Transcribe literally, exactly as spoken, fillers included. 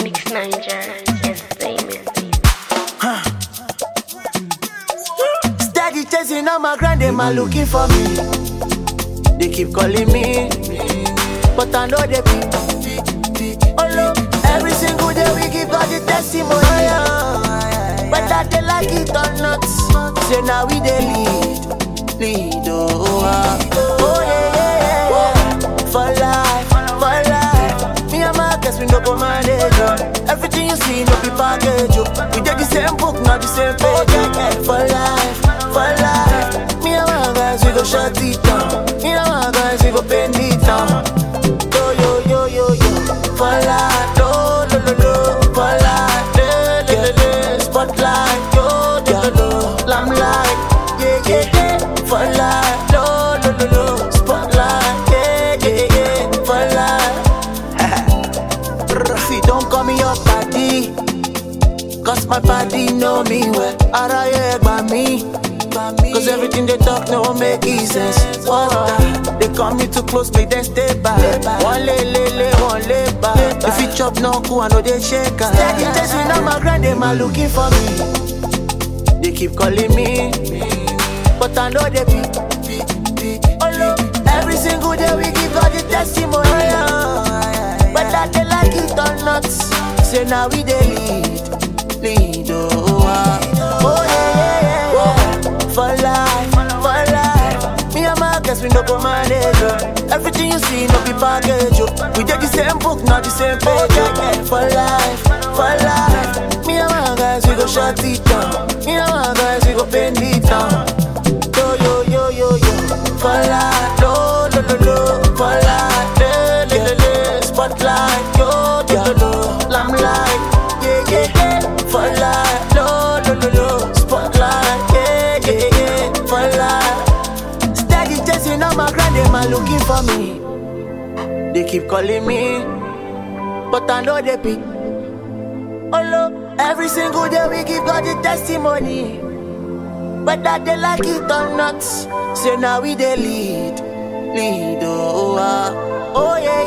Mix Niger Entertainment. Huh. Steady chasing on my grind, they man looking for me. They keep calling me, but I know they be. Oh no, every single day we give God the testimony. But that they like it or not, say now we they lead, lead. Oh, ah. Oh yeah, yeah, yeah. For life, for life. Me and my guys, we no go manage. Everything you see, no be package. We did the same book, not the same page. For life, for life. Me and my guys, we go shut it down. Me and my guys, we go bend it down. Yo, yo, yo, yo, yo. For life, no, no, no, no. For life, le, le, le, le. Spotlight, yo, yo, yo. Lamplight, yeah, yeah, yeah. For life, no, no, no, no. Spotlight, yeah, yeah, yeah. For life. See, don't call me your party, cause my body know me well. Araye by me, cause everything they talk no make sense. What's that? They call me too close, make them stay back. One lay, lay, lay, one lay back. If you chop no cool, I know they shake. Steady chasing on my grind, they man looking for me. They keep calling me, but I know they be. Oh no, every single day we give God the testimony. But that they like it or not, say now we they lead, lead. Oh, ah. Oh yeah, yeah, yeah. For life, for life. Me and my guys, we no go manage. Everything you see, no be package. We did the same book, not the same page. For life, for life. Me and my guys, we go shut it down. Me and my guys, we go bend it down. Yo, yo, yo, yo, yo. For life, no, no, no, no. For life, le, le, le, le. Spotlight, yo, yo, yo. Lamplight, yeah, yeah, yeah. For life, no, no, no, no. Spotlight, yeah, yeah, yeah. For life. Steady chasing on my grind, they man looking for me. They keep calling me, but I know they be. Oh no, every single day we give God the testimony. But that they like it or not, say now we they lead, lead. Oh, ah. Oh yeah.